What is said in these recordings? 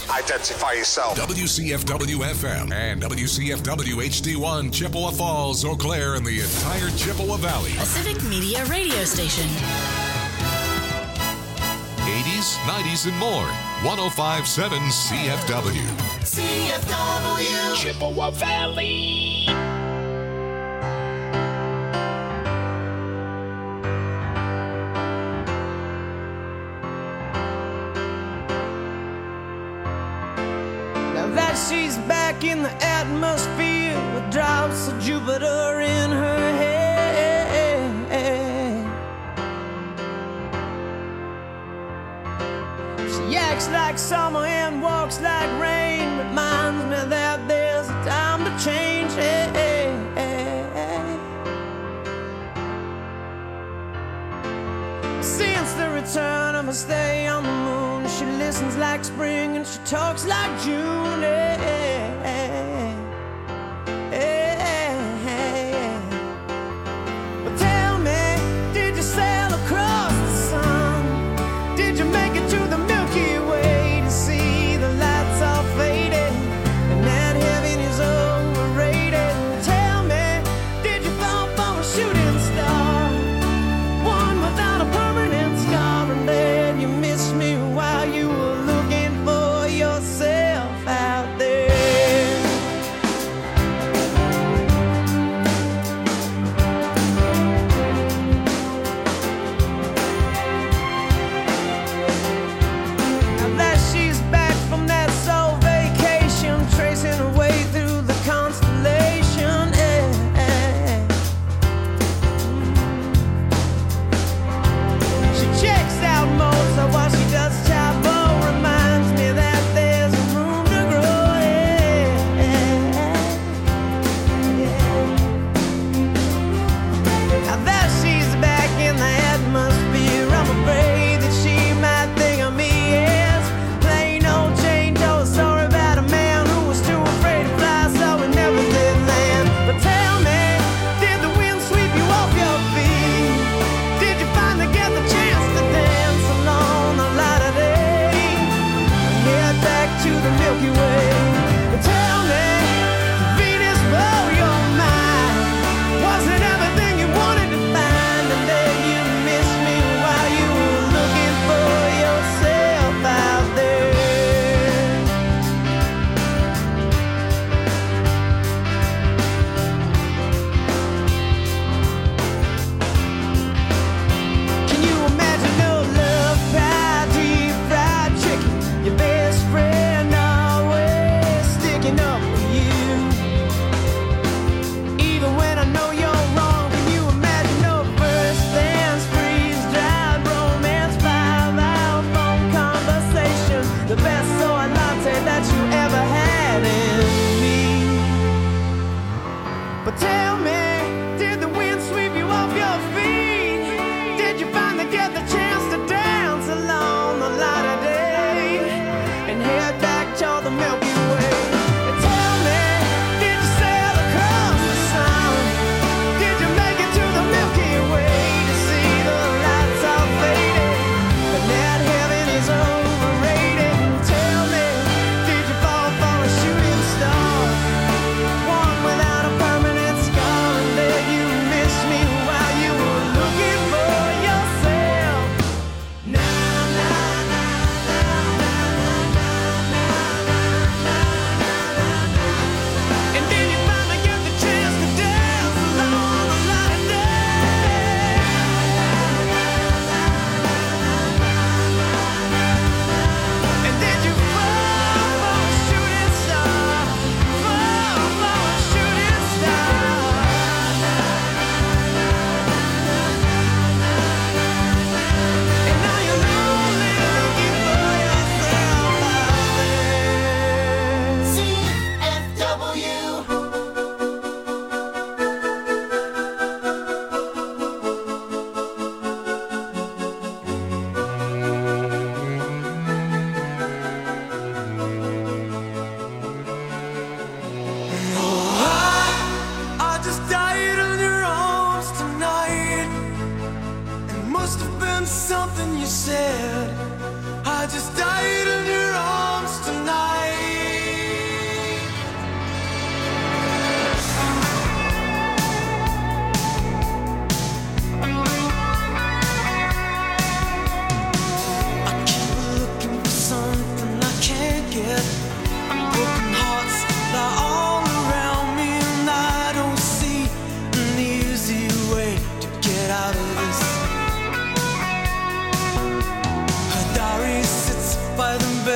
Identify yourself. WCFW-FM and WCFW-HD1, Chippewa Falls, Eau Claire, and the entire Chippewa Valley. A civic media radio station. 80s, 90s, and more. 105.7 CFW. CFW. Chippewa Valley. Now that she's back in the atmosphere with drops of Jupiter in her head. She acts like summer and walks like rain. Reminds me that there's a time to change. Since the return of her stay on the moon, she listens like spring and she talks like June. But tell me, did you sail across the sun? Did you make it to the Milky Way to see the lights all faded and that heaven is overrated? Tell me, did you fall for a shooting star, one without a permanent scar, and then you missed me while you were looking for yourself out there? Now that she's back from that soul vacation, tracing her way through the constellation. She checks out Mozart while she does Chavo. Reminds me that there's room to grow. Now that she's back in the atmosphere, I'm afraid that she might think of me as plain old Jane Doe. Story about a man who was too afraid to fly, so he never did land. But tell me, did the wind sweep you off your feet? Did you finally get the chance to dance along the light of day and head back to the Milky Way? But tell me, did Venus blow your mind? Was it everything you wanted to find? And then you missed me while you were looking for yourself out there. Can you imagine no love pie, deep fried chicken? Your best friend always sticking up for you. Even when I know you're wrong, can you imagine no first dance, freeze-dried romance, 5-hour phone conversation, the best soy latte that you ever had in me? But tell me, did the wind sweep you off your feet? Did you finally get the chance to dance along the light of day and head back to the Milky Way? And tell me, did you sail across the sun? Did you make it to the Milky Way to see the lights all faded and that heaven is overrated? And tell me, did you fall for a shooting star, one without a permanent scar, and then you missed me while you were looking for yourself? Na na na na na na na na na. And did you finally get the chance to dance along the light of day? And did you fall for a shooting star, fall for a shooting star? And now you're lonely looking for yourself out there. CFW. I just died in your arms tonight. It must have been something you said. I just died in your arms tonight.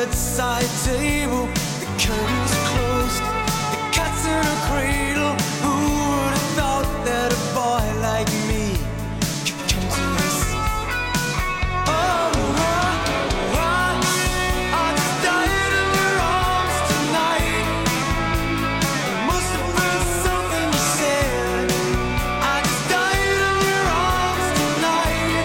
bedside table, the curtains closed, the cat's in a cradle. Who would have thought that a boy like me could come to this? I just died in your arms tonight. It must have been something you said. I just died in your arms tonight.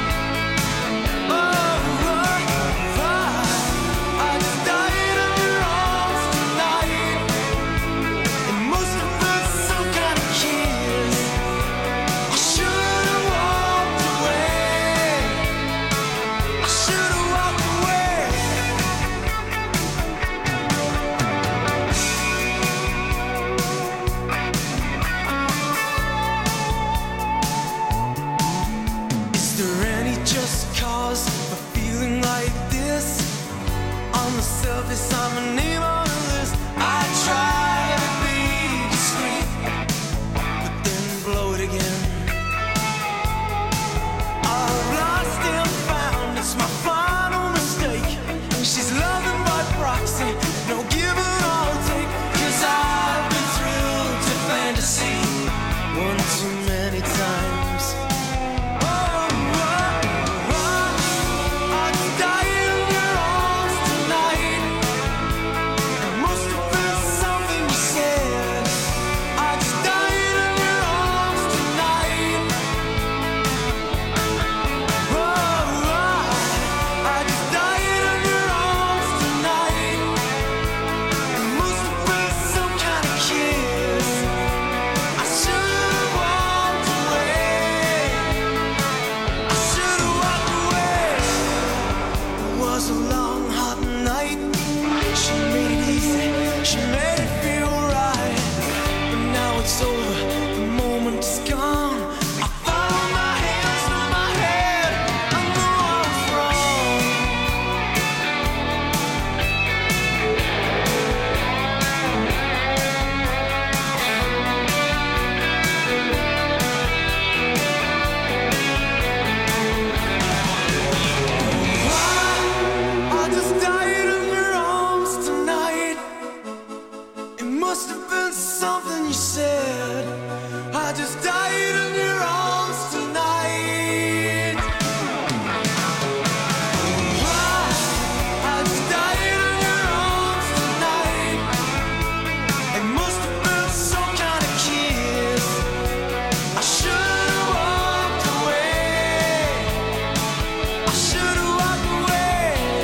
I just died in your arms tonight. It must have been some kind of kiss. I should have walked away. I should have walked away. Is there any just cause for feeling like this? On the surface, I'm a name on a list. I try to be discreet, but then blow it again. I've lost and found, it's my final mistake. She's loving by proxy, no give and all take. 'Cause I've been thrilled to fantasy one too many times. I just died in your arms tonight. It must have been something you said. I just died in your arms tonight. I just died in your arms tonight. It must have been some kind of kiss. I should have walked away. I should have walked away. It was a long, hot night. She made it easy. She made it feel right. But now it's over. The moment is gone. I follow my hands through my head. I know I was wrong. I just died in your arms tonight. It must have been something you said. I just died in your arms tonight. I just died in your arms tonight. It must have been some kind of kiss. I should have walked away. I should have walked away.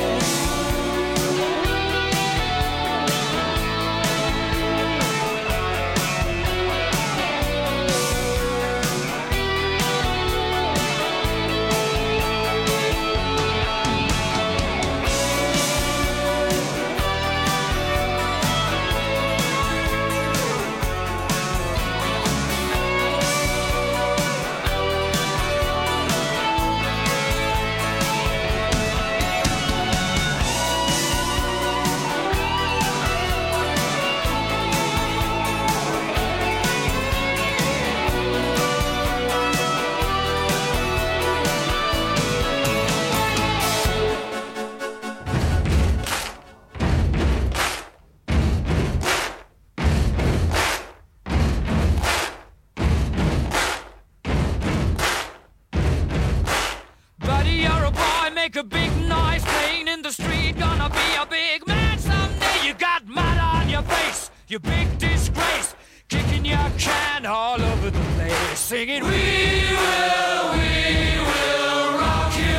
Buddy, you're a boy, make a big noise, playing in the street, gonna be a big man someday. You got mud on your face, you big disgrace, kicking your can all over the place, singing, we will rock you.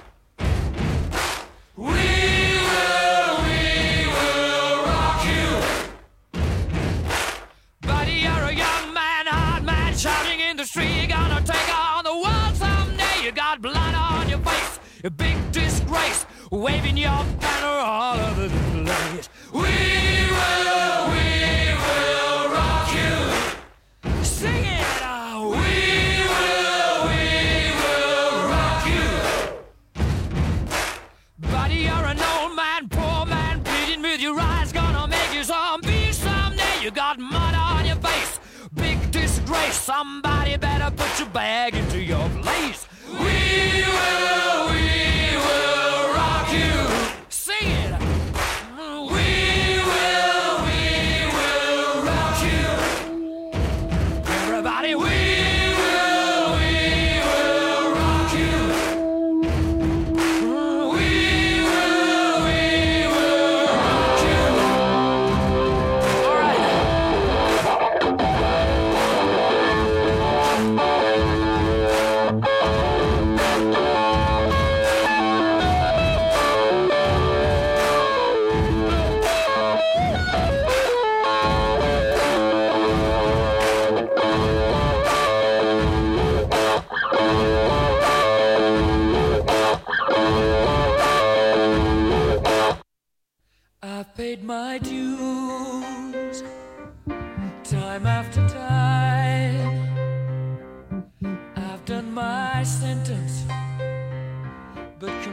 We will rock you. Buddy, you're a young man, hard man, shouting in the street, gonna take on the world someday. You got blood on your face, a big disgrace, waving your banner all over the place. We will rock you. Sing it out. We will rock you. Buddy, you're an old man, poor man, pleading with your eyes, gonna make you zombie someday. You got mud on your face, big disgrace, somebody better put your bag into your place. We will rock you. Sing it.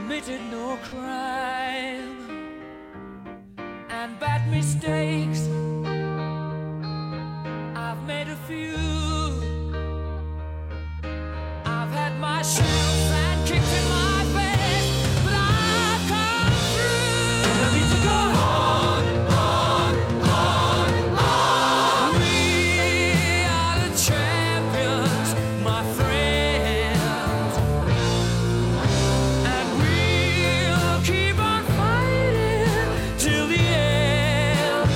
committed no crime and bad mistakes. I've made a few. I've had my shells and kicked in my face, but I've come through. I need to go on, on, on, on. We are the champions, my friends, and we'll keep on fighting till the end.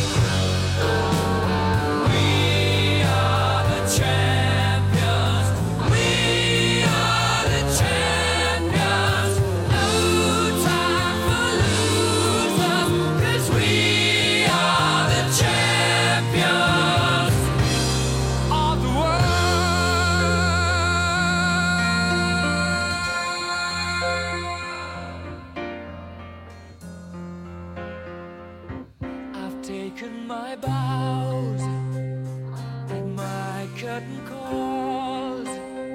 We are the champions. We are the champions. No time for losers, 'cause we are the champions of the world. I've taken my bows and my curtain calls.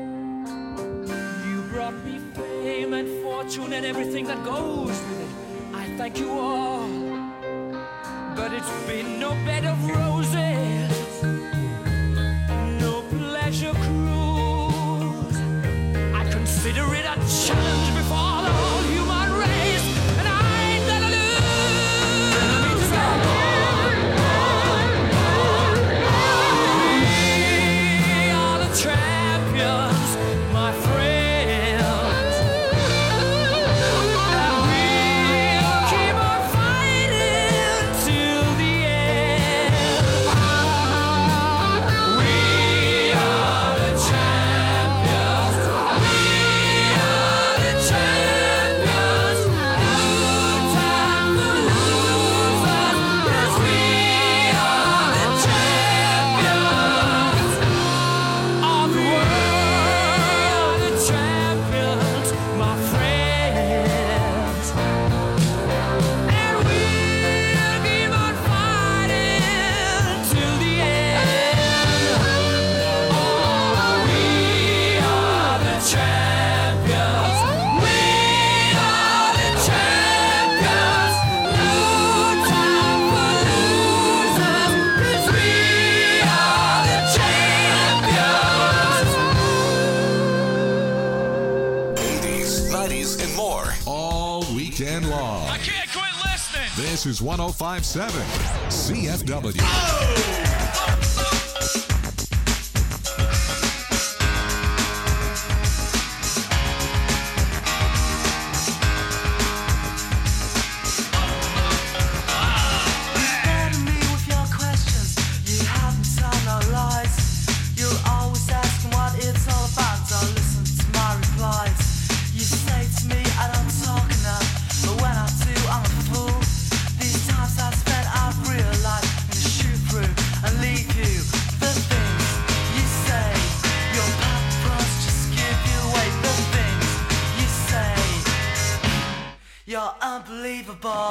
You brought me fame and fortune and everything that goes with it. I thank you all, but it's been no bed of roses, no pleasure cruise. I consider it a challenge before the whole human race, and I ain't gonna lose. We are the champions, my friends, and we'll keep on fighting till the end. We are the champions. We are the champions. No time for losers, 'cause we are the champions of the world. The champions, my friends, and we'll keep on fighting till the end. Oh, we are the champions. We are the champions. No time for losers, 'cause we are the champions. 80s, 90s, and more. All weekend long. I can't quit listening. This is 105.7 CFW. Burden me with your questions. You haven't told no lies. You're always asking what it's all about. Don't listen to my replies. You say to me I don't talk enough, but when I do, I'm a fool. These times I've spent, I've realized I'm gonna shoot through and leave you. The things you say, your paparazzi just give you away. The things you say, you're unbelievable.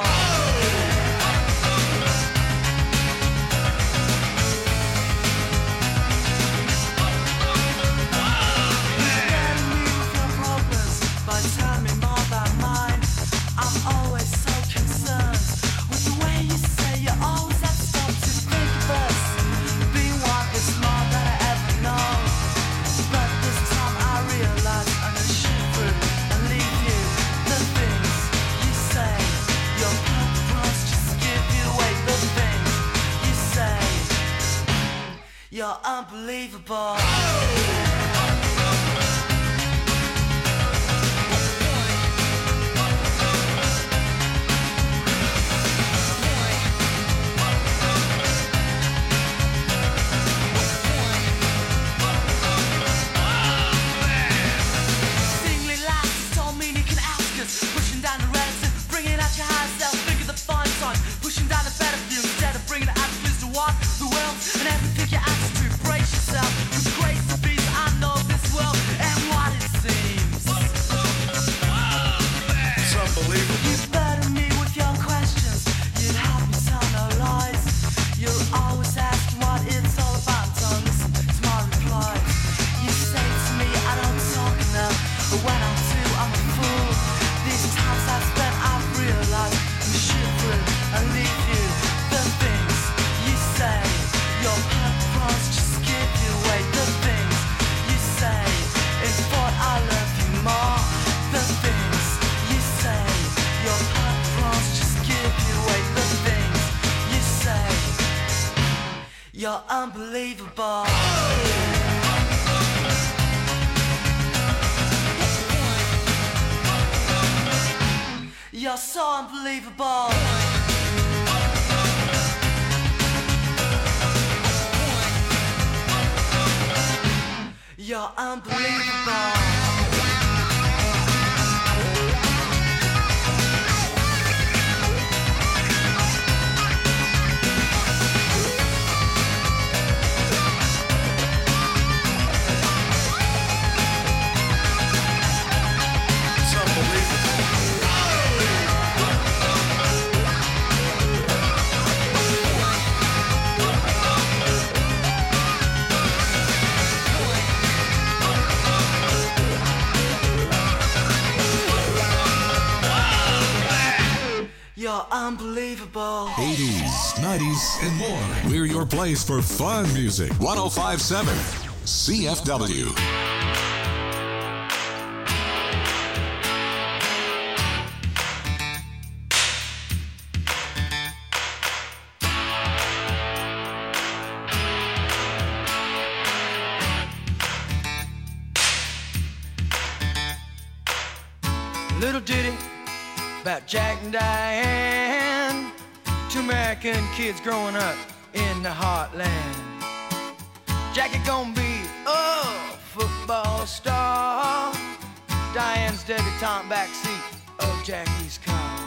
Burden me with your problems, but tell me more about mine. I'm always so concerned with the way you say you always have to stop to think of us. Being one is more than I ever know, but this time I realize I'm gonna shoot through and leave you. The things you say, your purpose just give you away. The things you say, you're unbelievable. Singly lads don't mean you can ask us. Pushing down the reds and bringing out your high self. Think of the fine time. Pushing down the better view instead of bringing the attitudes to what the world and everything you ask to. Brace yourself with the grace of peace. I know this world and what it seems. It's unbelievable. You burden me with your questions. You'd have me tell no lies. You're always asking what it's all about. Don't listen to my replies. You say to me I don't talk enough, but when I do, I'm a fool. These You're unbelievable. You're so unbelievable. You're unbelievable. You're unbelievable. 80s, 90s, and more. We're your place for fun music. 105.7 CFW. Little ditty about Jack and Diane, two American kids growing up in the heartland. Jackie gonna be a football star, Diane's debutante backseat of Jackie's car.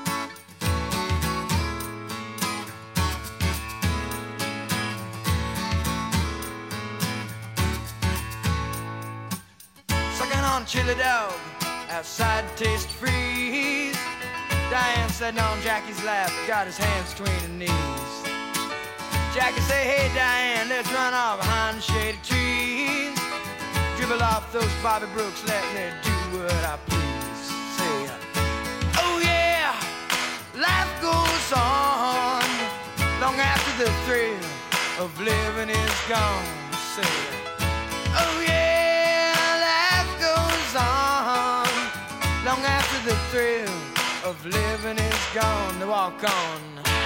Sucking on chili dog outside Taste Freeze. Diane sitting on Jackie's lap, got his hands between her knees. Jackie say, hey Diane, let's run off behind the shady trees. Dribble off those Bobby Brooks, let me do what I please. Say, oh yeah, life goes on long after the thrill of living is gone. Say, oh yeah, life goes on long after the thrill of living is gone. To walk on.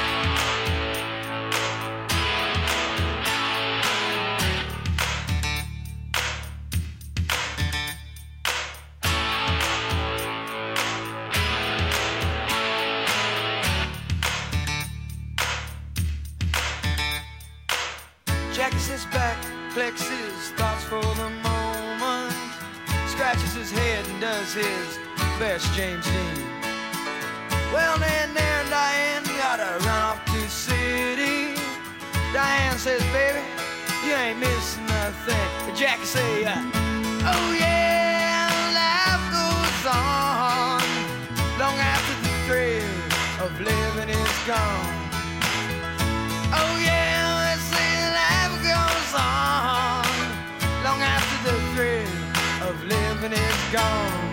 Jackie sits back, collects his thoughts for the moment, scratches his head and does his best James Dean. Well, then there and Diane gotta run off to the city. Diane says, baby, you ain't missing nothing. But Jackie say, oh yeah, life goes on long after the thrill of living is gone. Oh yeah, they say life goes on long after the thrill of living is gone.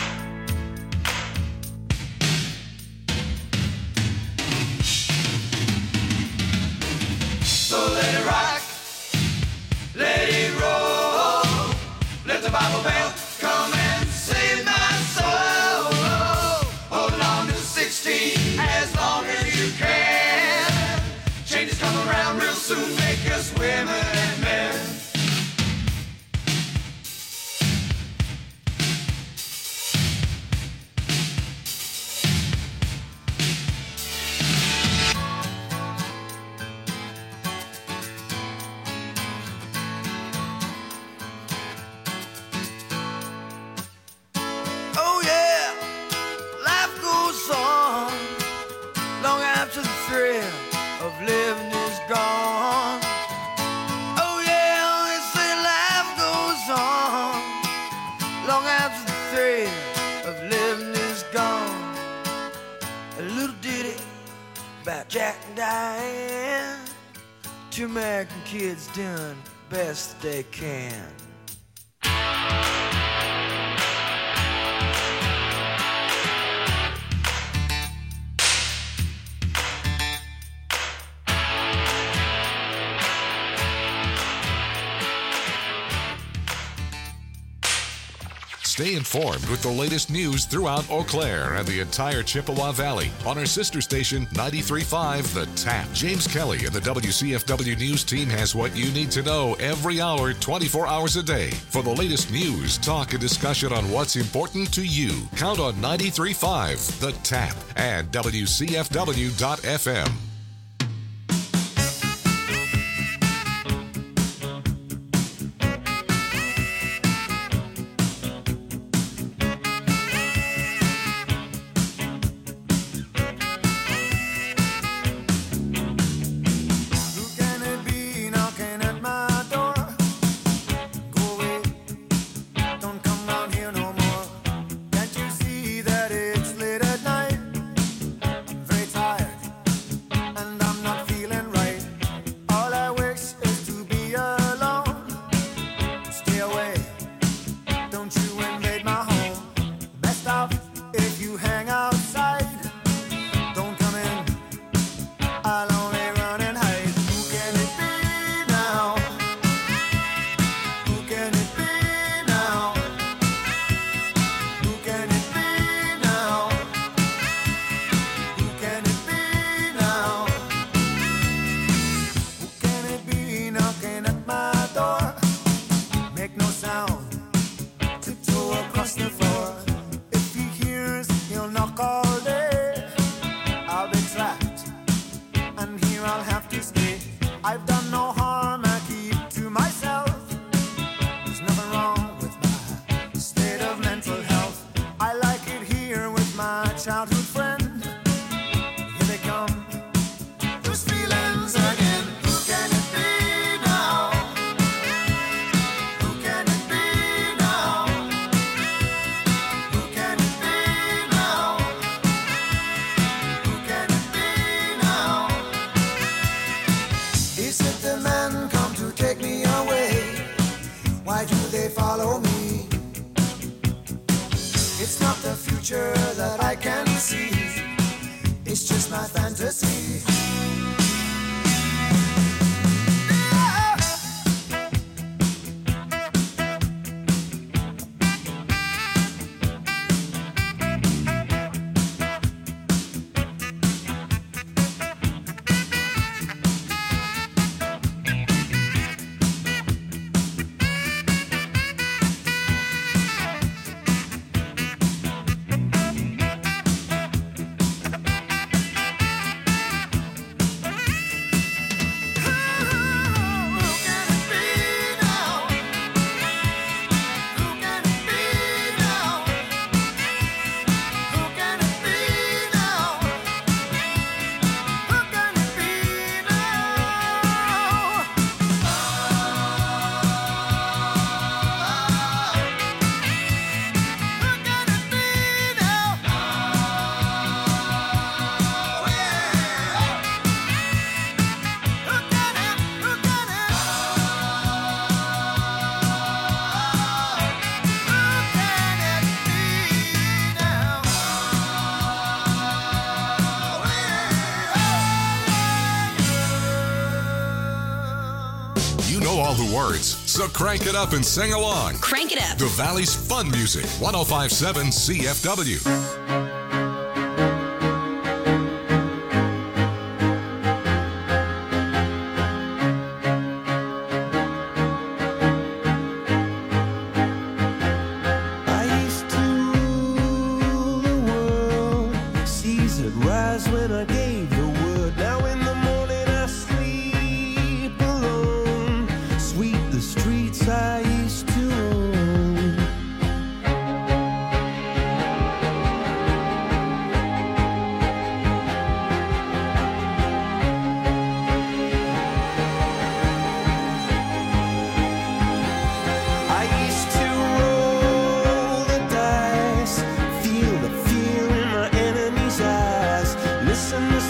So let it rock, let it roll, let the Bible bell come and save my soul. Holding on to 16 as long as you can. Changes come around real soon, make us women and men. Jack and Diane, two American kids doing best they can. Stay informed with the latest news throughout Eau Claire and the entire Chippewa Valley on our sister station 93.5 The Tap. James Kelly and the WCFW News team has what you need to know every hour, 24 hours a day. For the latest news, talk, and discussion on what's important to you, count on 93.5 The Tap and WCFW.FM. All the words, so crank it up and sing along. Crank it up. The Valley's fun music, 105.7 CFW. Listen to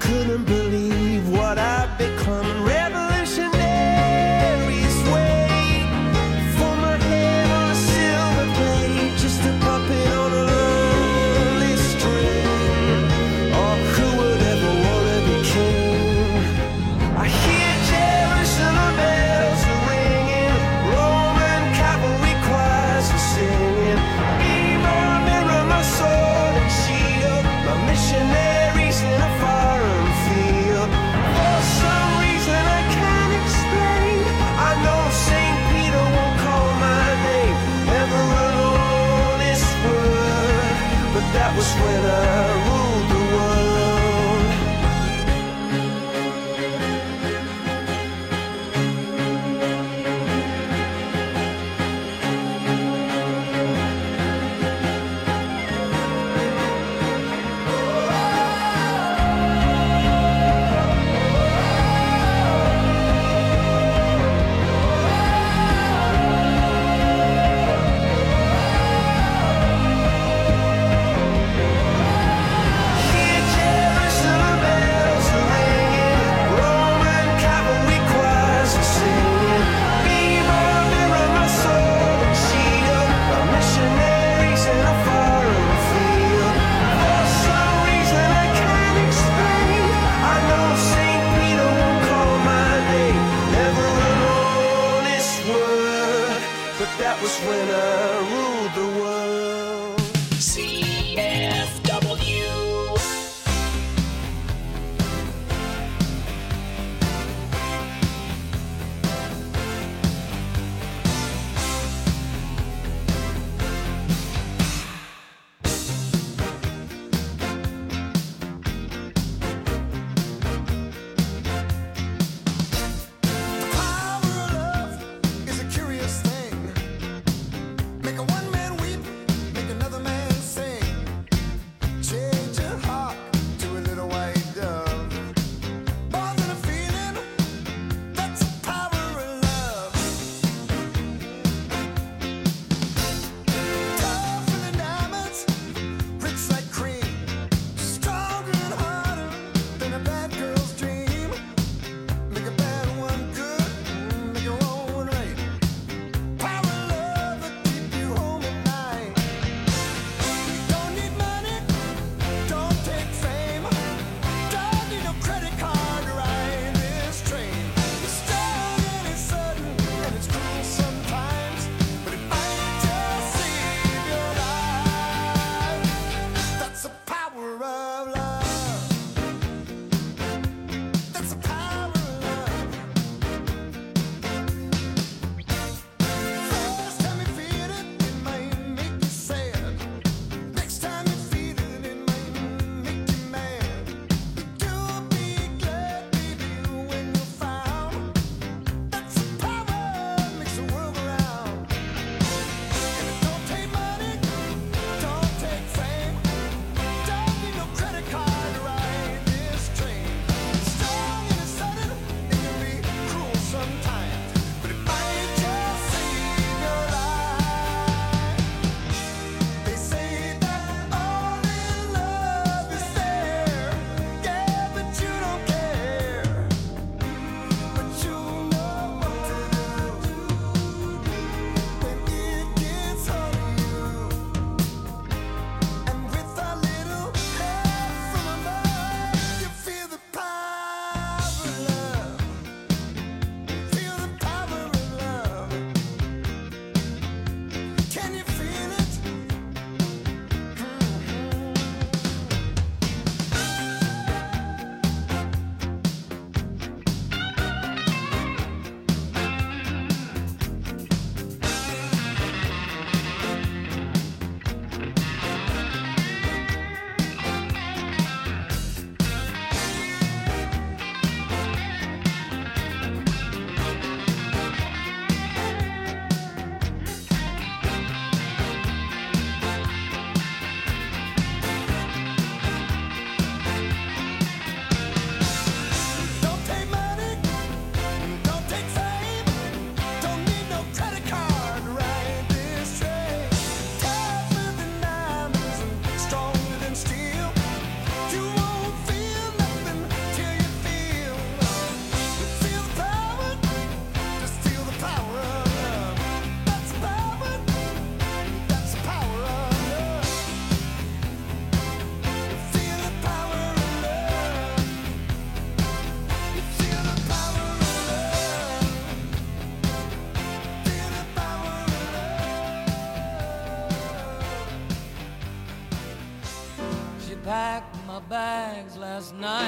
couldn't believe what I've become. Revolutionaries wait for my head on a silver plate, just a puppet on a lonely string. Oh, who would ever want to be king? I hear Jerusalem bells are ringing, Roman cavalry choirs are singing. Mirror, mirror, my sword and shield, my missionaries in a foreign field.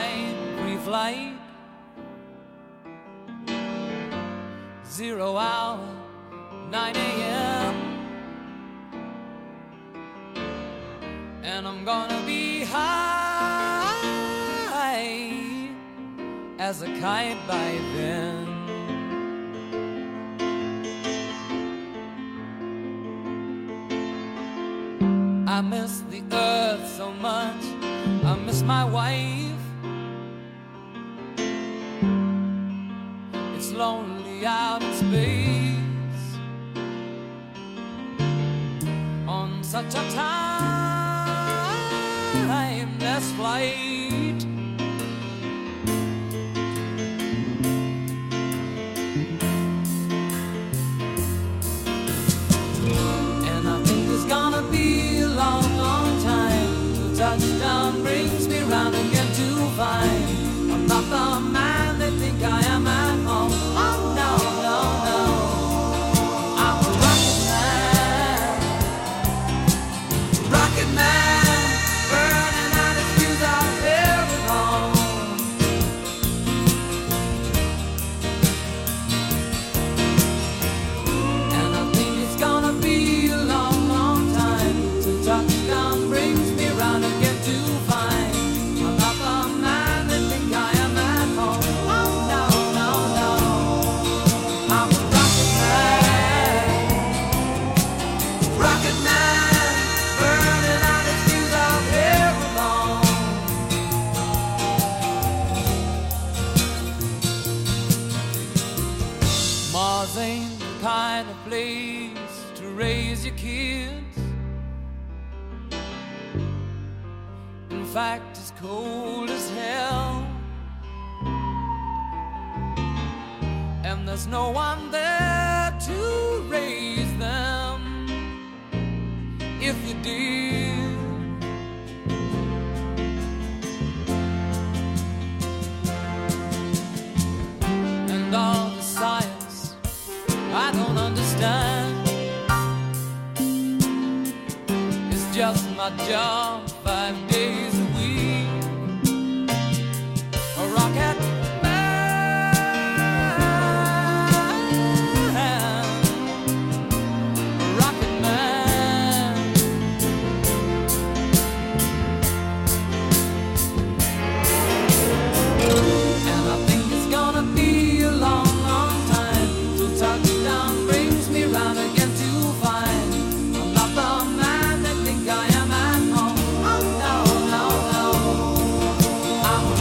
time, pre-flight, 0 hour, 9 a.m. And I'm gonna be high as a kite by then. I miss the earth so much, I miss my wife. It's lonely out in space on such a timeless flight. And I think it's gonna be a long, long time till touchdown brings me round again to find I'm not the man they think I am at home. Oh no, no, no, I'm a rocket man, burning out his fuse out here alone. And I think it's gonna be a long, long time till touchdown brings me round again to find I'm not the man they think I am at home. Oh no, no, no, I'm a rocket man, burning out his fuse out here alone. Mars ain't the kind of place to raise your kids. In fact, it's cold as hell, and there's no one there to raise them if you did. And all the science I don't understand, it's just my job 5 days a week. A rocket man, a rocket man. And I think it's gonna be a long, long time till touchdown brings me round again to find I'm not the man they think I am at home. Oh no, no, no, I'm a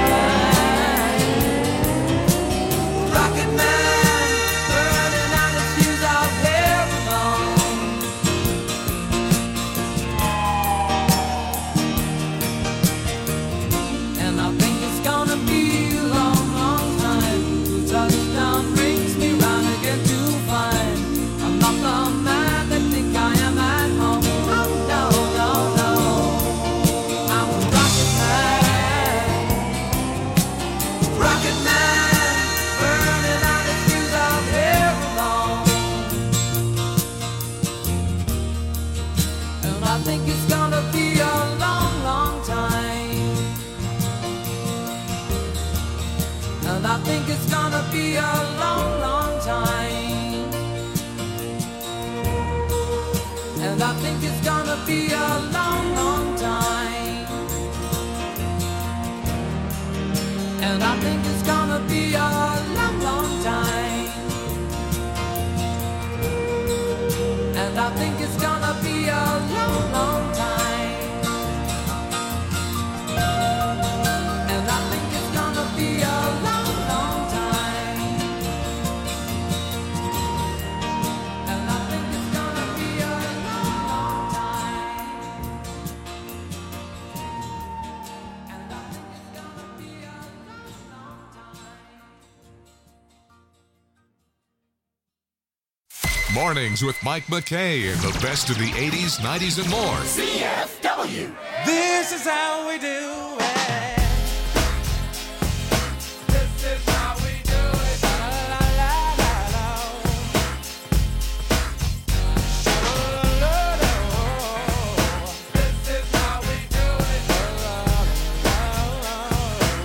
rocket man, burning out his fuse out here alone. And I think it's gonna be a long, long time till touchdown brings me round again to find I'm not the man they think I am at home. Oh no, no, no, I'm a rocket man, burning out his fuse out here alone. And I think it's gonna be a long, long time. And I think it's gonna be a long, long time. And I think it's gonna be a long, long time. And I think it's gonna be a long, long time. And I think it's gonna be a long, long time. And I think it's gonna be a long, long time. And I think it's gonna be a long, long time. And I think it's gonna be a long, long time. Mornings with Mike McKay and the best of the 80s, 90s, and more. CFW. This is how we do it. This is how we do it. La, la, la, la, la. La, la, la, la. This is how we do it. La, la, la, la.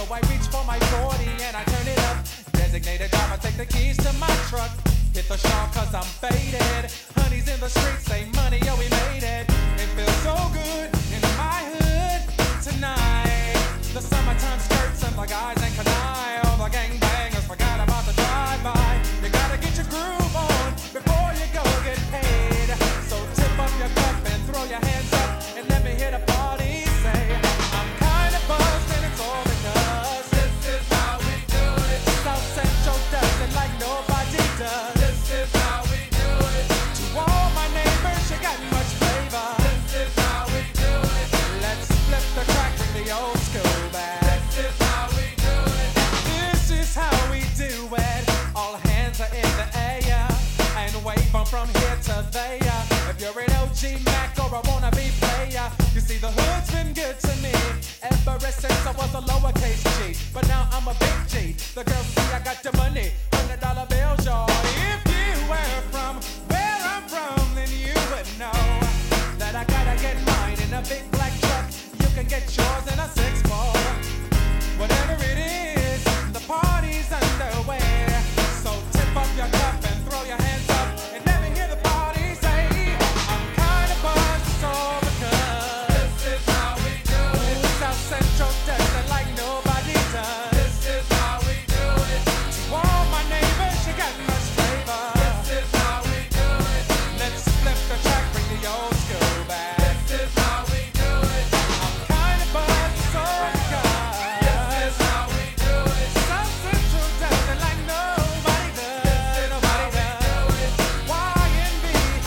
I reach for my 40 and I turn it up. Designated driver, take the keys to my truck. Hit the shop cause I'm faded. Honey's in the streets, say money, yo, we made it. It feels so good in my hood tonight. The summertime skirts and the guys ain't canine. All the gangbangers forgot about the drive-by. You gotta get your groove on before you go get paid. So tip up your cup and throw your hands up and let me hear the party say, I'm kinda buzzed and it's all because this is how we do it. South Central does it like nobody does. This is how we do it. To all my neighbors, you got much flavor. This is how we do it. Let's flip the track, bring the old school back. This is how we do it. This is how we do it. All hands are in the air and wave on from here to there. If you're an OG Mac or a wannabe player, you see the hood's been good to me ever since I was a lowercase G. But now I'm a big G. The girls see I got the money, $100 bills, y'all. If you were from where I'm from, then you would know that I gotta get mine in a big black truck. You can get yours in a 6-4. Whatever it is, the party's underway. So tip up your cup and throw your hands up and let me hear the party say, I'm kinda buzzed, it's all because this is how we do it. South Central does it like nobody does. This is how we do it. To all my neighbors, you got much flavor. This is how we do it. Let's flip the track, bring the old school back. This is how we do it. I'm kinda buzzed, it's all because this is how we do it. South Central does it like nobody does. Nobody does. YNB,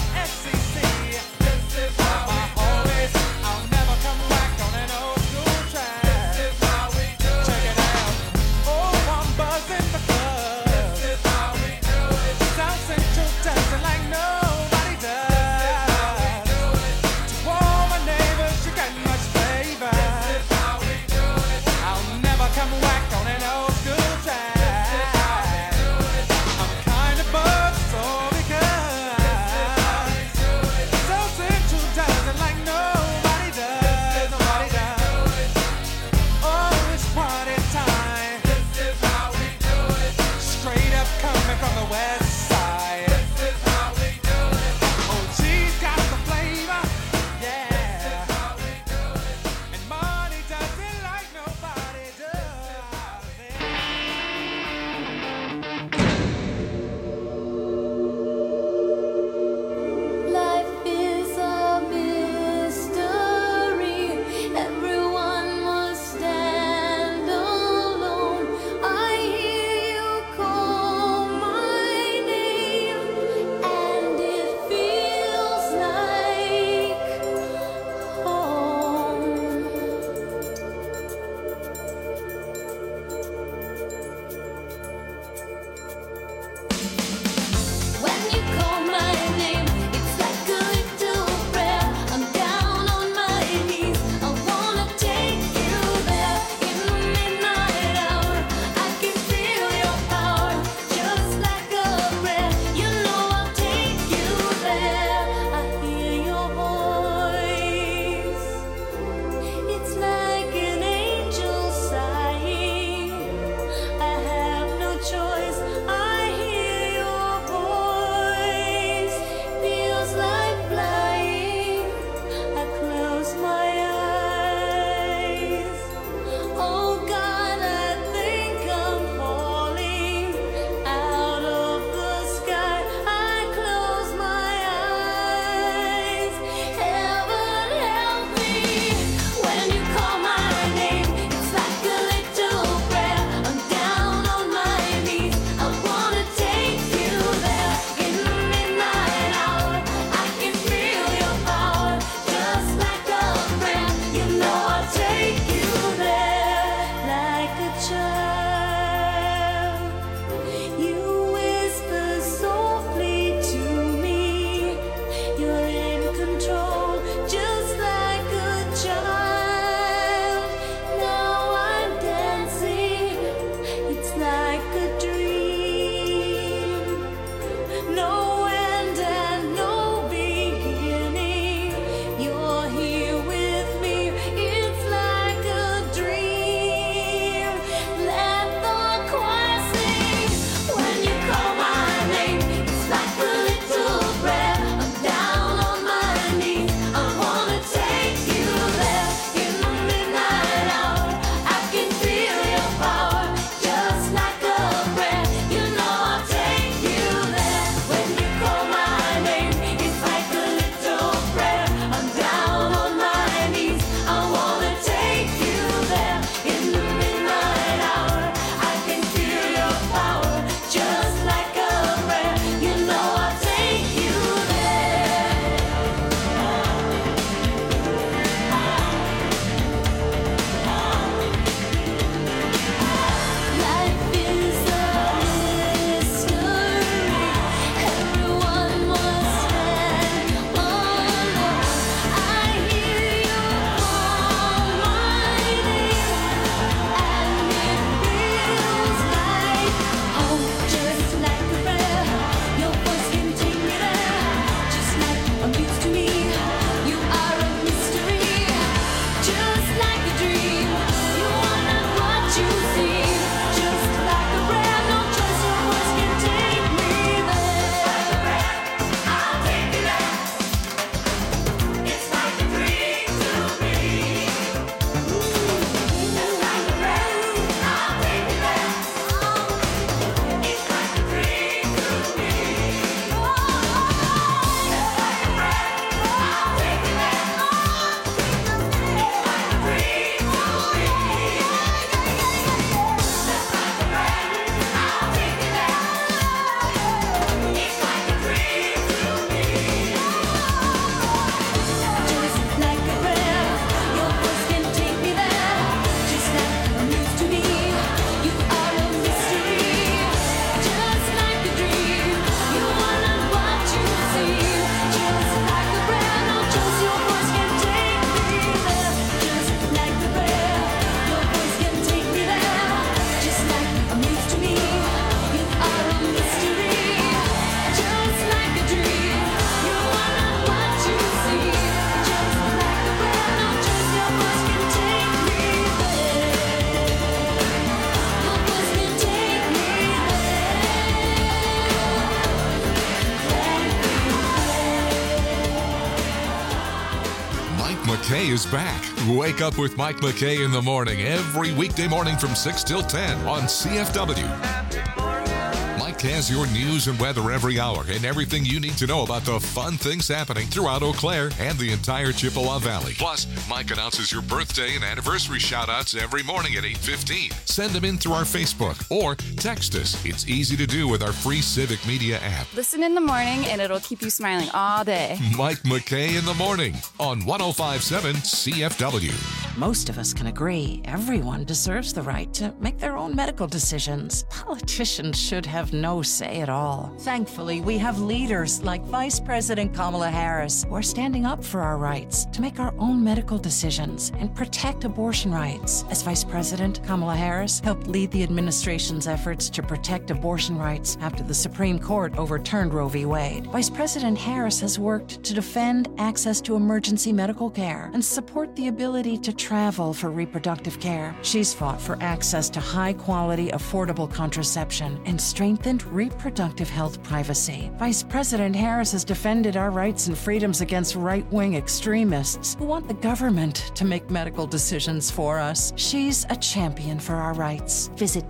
SCC. This is how my homies. I'll never come back on an old school track. This is how we do it. Check it out. Oh, I'm buzzing because this is how we do it. South Central does it like nobody does. This is how we do it. To all my neighbors, you got much flavor. This is how we do it. I'll never come back on an old school track. This is how we do it. I'm kinda buzzed, so because this is how we do it. South Central does it like nobody does. Nobody does. Oh, it's party time. This is how we do it. Straight up coming from the west side. This is how we do it. Oh, she's got the flavor. Yeah. This is how we do it. And money does it like nobody does. Life is a mystery. Everyone must stand alone. I hear you call my McKay is back. Wake up with Mike McKay in the morning every weekday morning from 6 till 10 on CFW. Mike has your news and weather every hour and everything you need to know about the fun things happening throughout Eau Claire and the entire Chippewa Valley. Plus, Mike announces your birthday and anniversary shout-outs every morning at 8:15. Send them in through our Facebook or text us. It's easy to do with our free Civic Media app. Listen in the morning and it'll keep you smiling all day. Mike McKay in the morning on 105.7 CFW. Most of us can agree everyone deserves the right to make their own medical decisions. Politicians should have no say at all. Thankfully, we have leaders like Vice President Kamala Harris who are standing up for our rights to make our own medical decisions and protect abortion rights. As Vice President, Kamala Harris helped lead the administration's efforts to protect abortion rights after the Supreme Court overturned Roe v. Wade. Vice President Harris has worked to defend access to emergency medical care and support the ability to travel for reproductive care. She's fought for access to high-quality, affordable contraception and strengthened reproductive health privacy. Vice President Harris has defended our rights and freedoms against right-wing extremists who want the government to make medical decisions for us. She's a champion for our rights. Visit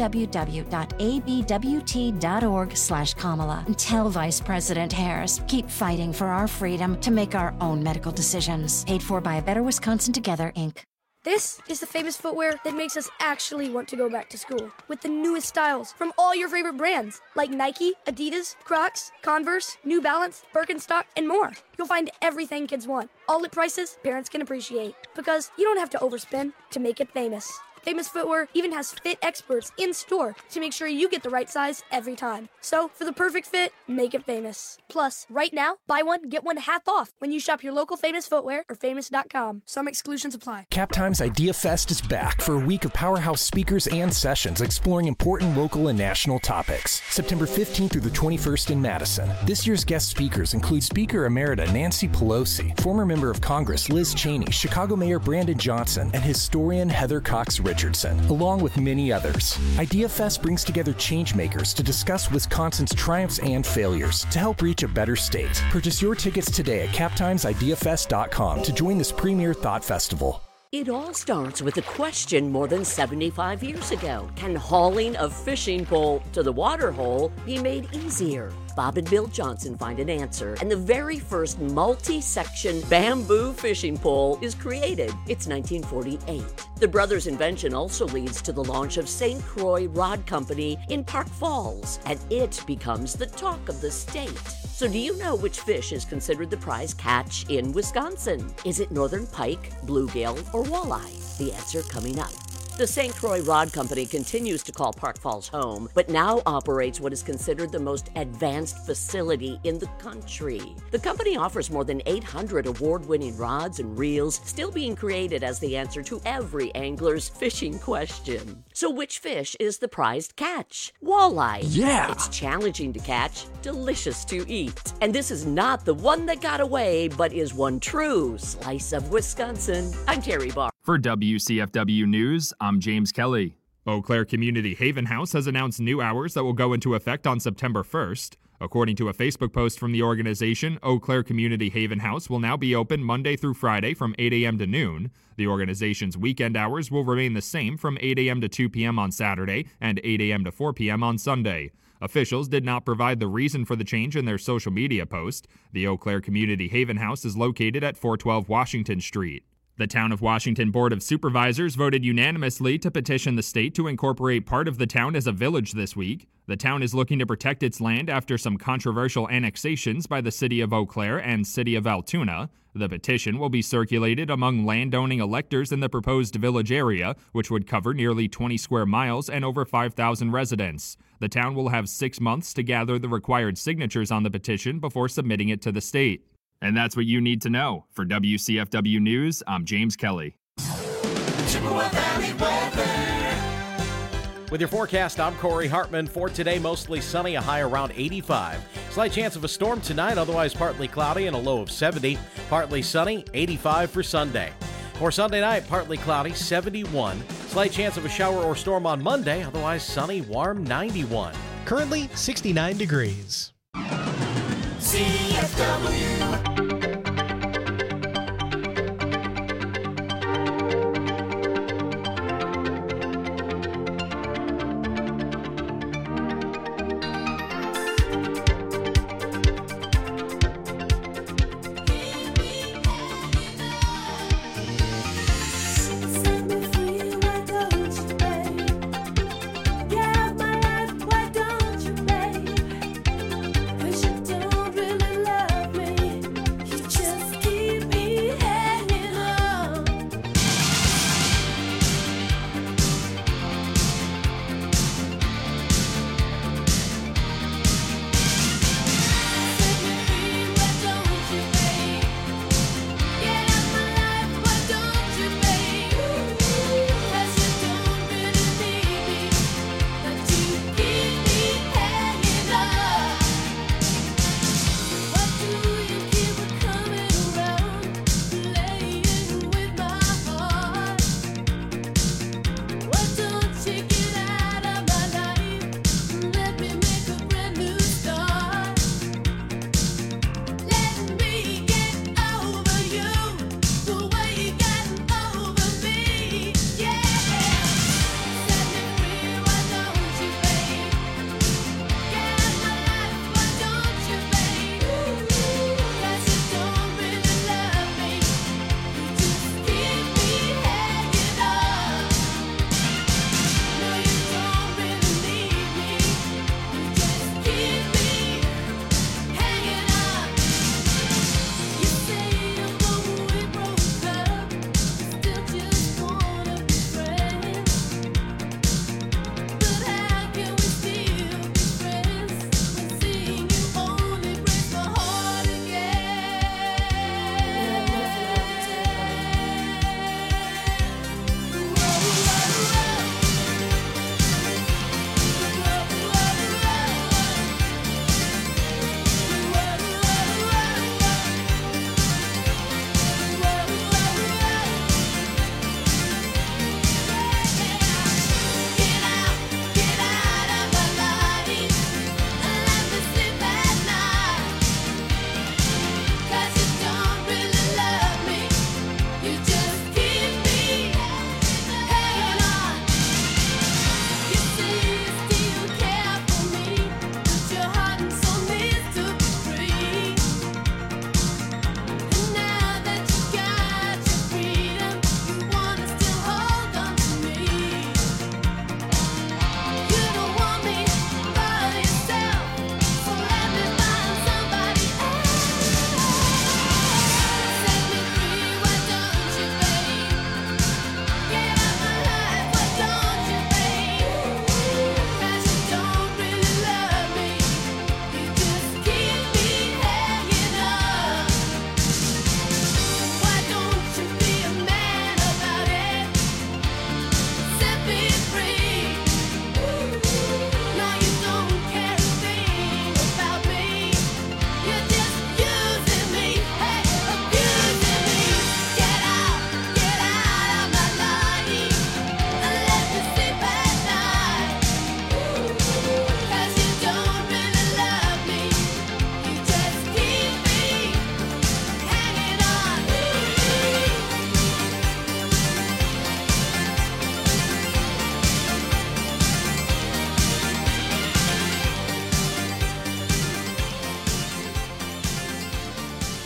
www.abwt.org/Kamala and tell Vice President Harris, keep fighting for our freedom to make our own medical decisions. Paid for by A Better Wisconsin Together, Inc. This is the famous footwear that makes us actually want to go back to school. With the newest styles from all your favorite brands, like Nike, Adidas, Crocs, Converse, New Balance, Birkenstock, and more. You'll find everything kids want, all at prices parents can appreciate. Because you don't have to overspend to make it famous. Famous Footwear even has fit experts in store to make sure you get the right size every time. So, for the perfect fit, make it famous. Plus, right now, buy one, get one half off when you shop your local Famous Footwear or famous.com. Some exclusions apply. Captime's Idea Fest is back for a week of powerhouse speakers and sessions exploring important local and national topics. September 15th through the 21st in Madison. This year's guest speakers include Speaker Emerita Nancy Pelosi, former member of Congress Liz Cheney, Chicago Mayor Brandon Johnson, and historian Heather Cox Richardson, along with many others. Idea Fest brings together changemakers to discuss Wisconsin's triumphs and failures to help reach a better state. Purchase your tickets today at captimesideafest.com to join this premier thought festival. It all starts with a question more than 75 years ago. Can hauling a fishing pole to the water hole be made easier? Bob and Bill Johnson find an answer, and the very first multi-section bamboo fishing pole is created. It's 1948. The brothers' invention also leads to the launch of St. Croix Rod Company in Park Falls, and it becomes the talk of the state. So do you know which fish is considered the prize catch in Wisconsin? Is it northern pike, bluegill, or walleye? The answer coming up. The St. Croix Rod Company continues to call Park Falls home, but now operates what is considered the most advanced facility in the country. The company offers more than 800 award-winning rods and reels, still being created as the answer to every angler's fishing question. So which fish is the prized catch? Walleye. Yeah! It's challenging to catch, delicious to eat. And this is not the one that got away, but is one true slice of Wisconsin. I'm Terry Barr. For WCFW News, I'm James Kelly. Eau Claire Community Haven House has announced new hours that will go into effect on September 1st. According to a Facebook post from the organization, Eau Claire Community Haven House will now be open Monday through Friday from 8 a.m. to noon. The organization's weekend hours will remain the same from 8 a.m. to 2 p.m. on Saturday and 8 a.m. to 4 p.m. on Sunday. Officials did not provide the reason for the change in their social media post. The Eau Claire Community Haven House is located at 412 Washington Street. The Town of Washington Board of Supervisors voted unanimously to petition the state to incorporate part of the town as a village this week. The town is looking to protect its land after some controversial annexations by the City of Eau Claire and City of Altoona. The petition will be circulated among landowning electors in the proposed village area, which would cover nearly 20 square miles and over 5,000 residents. The town will have 6 months to gather the required signatures on the petition before submitting it to the state. And that's what you need to know. For WCFW News, I'm James Kelly. Chippewa Valley weather. With your forecast, I'm Corey Hartman. For today, mostly sunny, a high around 85. Slight chance of a storm tonight, otherwise partly cloudy and a low of 70. Partly sunny, 85 for Sunday. For Sunday night, partly cloudy, 71. Slight chance of a shower or storm on Monday, otherwise sunny, warm, 91. Currently 69 degrees. CFW.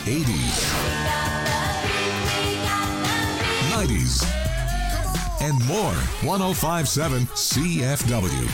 80s, 90s, and more. 105.7 CFW.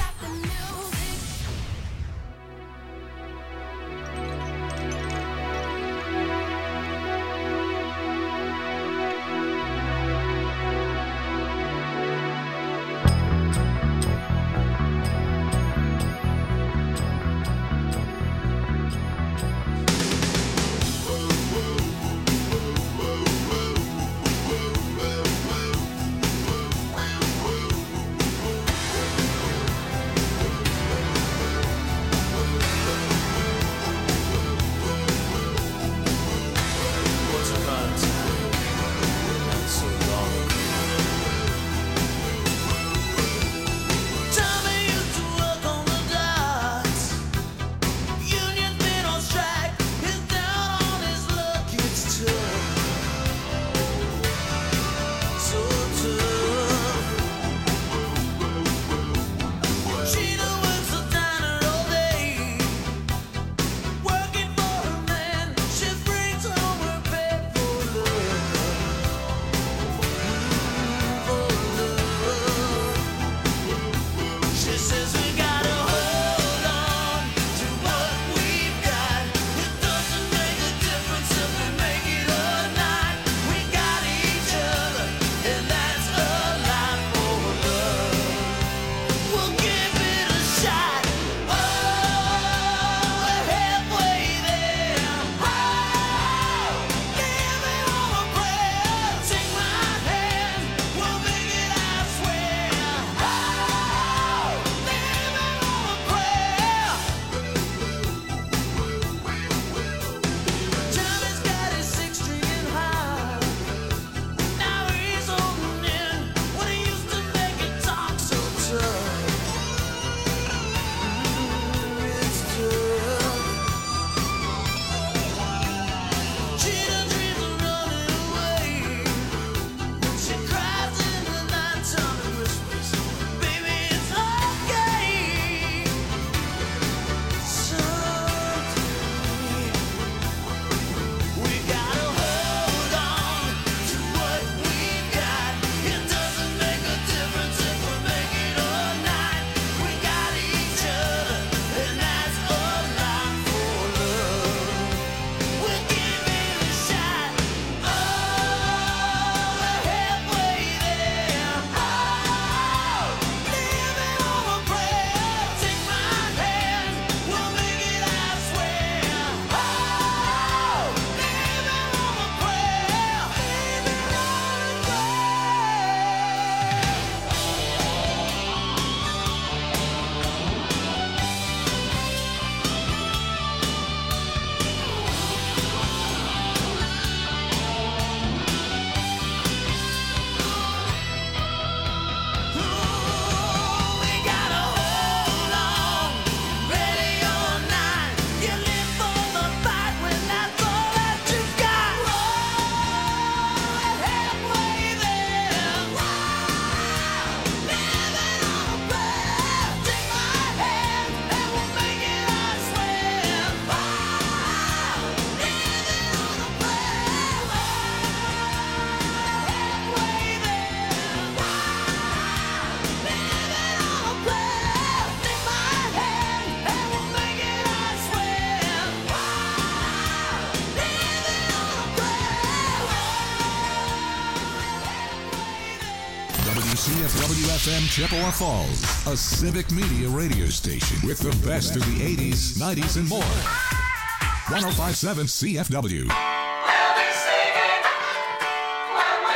WCFW-FM Chippewa Falls, a civic media radio station with the best of the 80s, 90s, and more. 105.7 CFW.